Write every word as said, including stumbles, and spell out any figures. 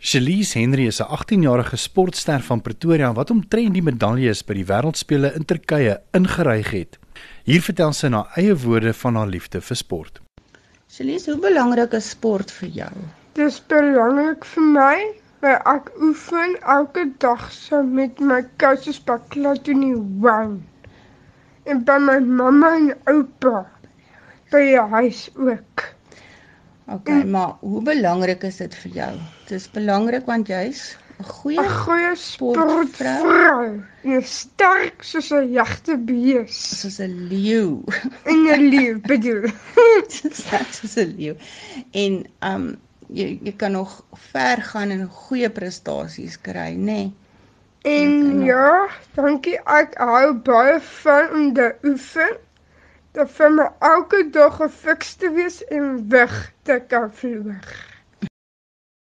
Shalise Henry is 'n agtien-jarige sportster van Pretoria wat omtrent die medaljes by die wêreldspele in Turkye ingeryg het. Hier vertel sy na eie woorde van haar liefde vir sport. Shalise, hoe belangrik is sport vir jou? Dit is belangrik vir my, want ek oefen elke dag saam met my coaches by Clatony One. En by my mamma en oupa, by die huis ook. Oké, okay, maar hoe belangrik is dit vir jou? Het is belangrik want jy's 'n goeie, Een goeie sportvrou. En sterk soos 'n jagte bees. soos 'n leeu. En 'n leeu bedoel. Sterk soos 'n leeu. En um jy jy kan nog ver gaan en goeie prestasies kry, nê? Nee? En ja, dankie, ek hou baie van om te oefen. Dat vir my elke dag gefiks te wees en weg te kan vlieg.